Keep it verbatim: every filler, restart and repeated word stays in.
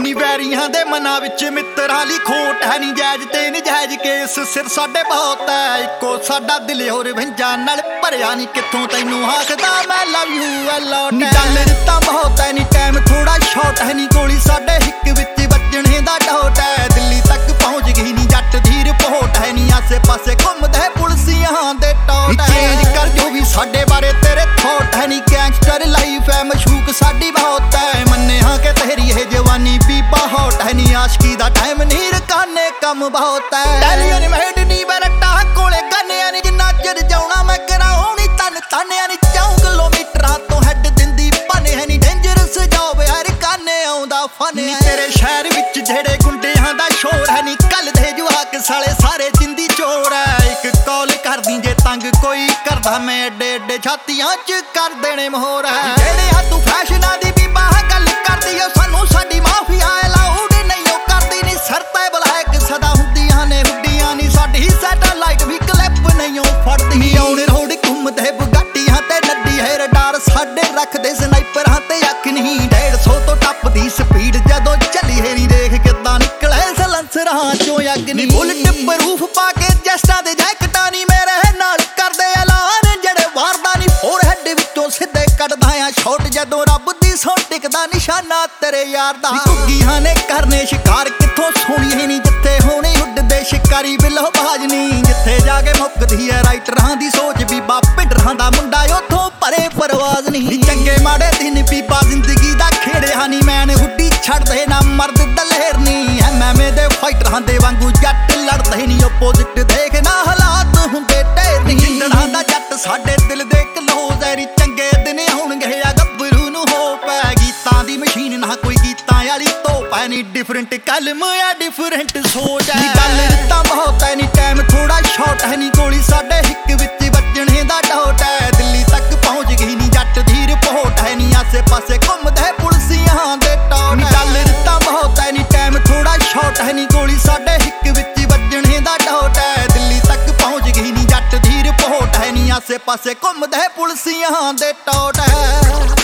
ਨੀ ਵੈਰੀਆਂ ਦੇ ਮਨਾਂ ਵਿੱਚ ਮਿੱਤਰਾਂ ਲਈ ਖੋਟ ਹੈ ਨੀ ਜਾਇਜ਼ ਤੇ ਨਜਾਇਜ਼ ਕੇਸ ਸਿਰ ਸਾਡੇ ਬਹੁਤ ਹੈ ਇੱਕੋ ਸਾਡਾ ਦਿਲ ਹੋਰ ਵੰਜਾਂ ਨਾਲ ਭਰਿਆ ਨੀ ਕਿੱਥੋਂ ਤੈਨੂੰ ਆਖਦਾ ਮੈਂ ਲਵ ਯੂ ਐ ਲੋਟ ਨੀ ਗੱਲ ਦਿੱਤਾ ਬਹੁਤ ਹੈ ਨੀ ਟਾਈਮ ਥੋੜਾ ਸ਼ਾਰਟ ਹੈ ਨੀ ਗੋਲੀ ਸਾਡੇ ਹਿੱਕ ਵਿੱਚ ਵੱਜਣੇ ਦਾ ਡੋਟ ਹੈ ਦਿੱਲੀ ਤੱਕ ਪਹੁੰਚ ਗਈ ਨੀ ਜੱਟ ਦੀ ਰਿਪੋਰਟ ਹੈ ਨੀ ਆਸੇ ਪਾਸੇ ਘੁੰਮਦੇ ਪੁਲਸੀਆਂ ਦੇ ਟੋਟ ਚੇਂਜ ਕਰ ਜੋ ਵੀ ਸਾਡੇ ਬਾਰੇ ਤੇਰੇ ਥੋਟ ਹੈ ਨੀ ਗੈਂਗਸਟਰ ਲਾਈਫ ਹੈ ਮਸ਼ੂਕ ਸਾਡੀ ਬਹੁਤ ਹੈ ਮੰਨੇ ਹਾਂ ਕਿ ਤੇਰੀ ਇਹ ਜਵਾਨੀ ਵੀ ਬਹੁਤ ਹੈ ਨੀ ਆਸ਼ਕੀ ਦਾ ਟਾਈਮ ਨੀ ਰਕਾਨੇ ਕੰਮ ਬਹੁਤ ਹੈ ਟੈਲੀਅਨ ਮੈਡ ਨੀ ਬਰਟਾ ਕੋਲੇ ਗੰਨਿਆਂ ਨੀ ਜਿੰਨਾ ਚਿਰ ਜਾਉਣਾ ਮੈਂ ਕਰਾਉਣੀ ਤਨ ਤਾਨਿਆਂ ਨੀ ਚਾਉ ਕਿਲੋਮੀਟਰਾਂ ਤੋਂ ਹੈਡ ਦਿੰਦੀ ਪਾਨੇ ਹੈ ਨੀ ਡੇਂਜਰਸ ਜੌਬ ਹਰ ਕਾਨੇ ਆਉਂਦਾ ਫਨ ਨੀ ਤੇਰੇ ਸ਼ਹਿਰ ਵਿੱਚ ਜਿਹੜੇ ਗੁੰਡਿਆਂ ਦਾ ਸ਼ੋਰ ਹੈ ਨੀ ਕੱਲ ਦੇ ਜਵਾਕ ਸਾਲੇ ਸਾਰੇ ਜਿੰਦੀ ਚੋਰ ਹੈ ਇੱਕ ਕਾਲ ਕਰਦੀ ਜੇ ਤੰਗ ਕੋਈ ਕਰਦਾ ਮੈਂ ਏਡੇ ਏਡੇ ਛਾਤੀਆਂ ਚ ਕਰ ਦੇਣੇ ਮੋਹਰ ਹੈ ਜਿਹੜੇ ਆ ਤੂੰ ਫੈਸ਼ਨਾਂ ਦੀ ਵੀ ਬਾਹ ਗੱਲ ਕਰਦੀ ਓ ਸਾਨੂੰ ਸਾਡੀ ਮਾਫੀਆ ਅਲਾਉਡ ਨਹੀਂ ਓ ਕਰਦੀ ਨੀ ਸਰਤੇ ਬਲੈਕ ਸਦਾ ਹੁੰਦੀਆਂ ਨੇ ਹੁੱਡੀਆਂ ਨੀ ਸਾਡੀ ਸੈਟਲਾਈਟ ਵੀ ਕਲਿੱਪ ਨਹੀਂ ਓ ਫੜਦੀ ਨੀ ਆਉਣ ਰੋਡ ਘੁੰਮਦੇ ਬੁਗਾਟੀਆਂ ਤੇ ਨੱਡੀ ਹੈ ਰਡਾਰ ਸਾਡੇ ਰੱਖਦੇ ਸਨਾਈਪਰਾਂ ਤੇ ਅੱਖ ਨਹੀਂ ਡੇਢ ਸੌ ਤੋਂ ਟੱਪਦੀ ਸਪੀਡ ਜਦੋਂ ਚੱਲੀ ਹੈ ਨੀ ਦੇਖ ਕਿੱਦਾਂ ਨਿਕਲੇ ਸਲੰਸਰਾਂ ਚੋਂ ਅੱਗ ਨੀ ਬੁਲਟ ਪ੍ਰੂਫ ਪਾ ਕੇ ਜਸਟਾਂ ਦੇ ਜੈਕਟਾਂ ਨੀ ਮੇਰੇ ਨਾਲ ਕਰਦੇ ਐਲਾਨ ਜਿਹੜੇ ਵਾਰਦਾ ਨੀ ਫੋਰ ਹੈਡ ਵਿੱਚੋਂ ਸਿੱਧੇ ਕੱਢਦਾ ਆ ਸ਼ਾਟ ਜਦੋਂ ਰੱਬ ਦੀ ਸੌ ਟਿਕਦਾ ਨਿਸ਼ਾਨਾ ਤੇਰੇ ਯਾਰ ਦਾ ਘੁੱਗੀਆਂ ਨੇ ਕਰਨੇ ਸ਼ਿਕਾਰ ਕਿੱਥੋਂ ਸੋਹਣੀ ਨੀ ਜਿੱਥੇ ਹੋਣੀ ਉੱਡਦੇ ਸ਼ਿਕਾਰੀ ਬਿੱਲੋ ਬਾਜ ਨੀ ਜਿੱਥੇ ਜਾ ਕੇ ਮੁੱਕਦੀ ਐ ਰਾਈਟਰਾਂ ਦੀ ਸੋਚ ਬੀਬਾ ਪਿੰਡਰਾਂ ਦਾ ਮੁੰਡਾ ਉੱਥੋਂ ਪਰੇ ਪਰਵਾਜ਼ ਨਹੀਂ ਚੰਗੇ ਮਾੜੇ ਦਿਨ ਬੀਬਾ ਜ਼ਿੰਦਗੀ ਦਾ ਖੇੜਿਆ ਨੀ ਮੈਨ ਹੁੱਡੀ ਛੱਡਦੇ ਨਾ ਮਰਦ ਦਲੇਰ ਨੀ ਐਮਐਮਏ ਦੇ ਫਾਈਟਰਾਂ ਦੇ ਵਾਂਗੂ ਜੱਟ ਲੜਦੇ ਨੀ ਓਪੋਜ਼ਿਟ ਦੇਖ ਨਾ ਹਾਲਾਤ ਹੁੰਦੇ ਢੇਰ ਨੀ ਜਿੰਦੜਾਂ ਦਾ ਜੱਟ ਸਾਡੇ ਦਿਲ ਦੇ ਕਲੋਜ਼ ਐ ਰੀ ਚੰਗੇ ਦਿਨ ਆਉਣਗੇ ਆ ਗੱਭਰੂ ਨੂੰ ਹੋ ਪੈ ਗੀਤਾਂ ਦੀ ਮਸ਼ੀਨ ਨਾ ਕੋਈ ਗੀਤਾਂ ਵਾਲੀ ਧੋਪ ਐ ਨੀ ਡਿਫਰੈਂਟ ਕਲਮ ਐ ਡਿਫਰੈਂਟ ਸੋਚ ਐ ਨੀ ਗੱਲ ਦਿੱਤਾ ਬਹੁਤ ਐ ਨੀ ਟਾਈਮ ਥੋੜਾ ਸ਼ਾਰਟ ਹੈ ਨੀ ਗੋਲੀ ਸਾਡੇ ਹਿੱਕ ਵਿੱਚ ਵੱਜਣੇ ਦਾ ਡੋਟ ਹੈ ਦਿੱਲੀ ਤੱਕ ਪਹੁੰਚ ਗਈ ਨੀ ਜੱਟ ਦੀ ਰਿਪੋਰਟ ਹੈ ਨੀ ਆਸੇ ਪਾਸੇ ਘੁੰਮਦੇ ਪੁਲਸੀਆਂ ਦੇ ਟੋਟ ਨੀ ਗੱਲ ਦਿੱਤਾ ਬਹੁਤ ਐ ਨੀ ਟਾਈਮ ਥੋੜਾ ਸ਼ਾਰਟ ਹੈ ਨੀ ਗੋਲੀ ਸਾਡੇ ਹਿੱਕ ਵਿੱਚ ਵੱਜਣੇ ਦਾ ਡੋਟ ਹੈ ਦਿੱਲੀ ਤੱਕ ਪਹੁੰਚ ਗਈ ਨੀ ਜੱਟ ਦੀ ਰਿਪੋਰਟ ਹੈ ਨੀ ਆਸੇ ਪਾਸੇ ਘੁੰਮਦੇ ਪੁਲਸੀਆਂ ਦੇ ਟੋਟ ਹੈ।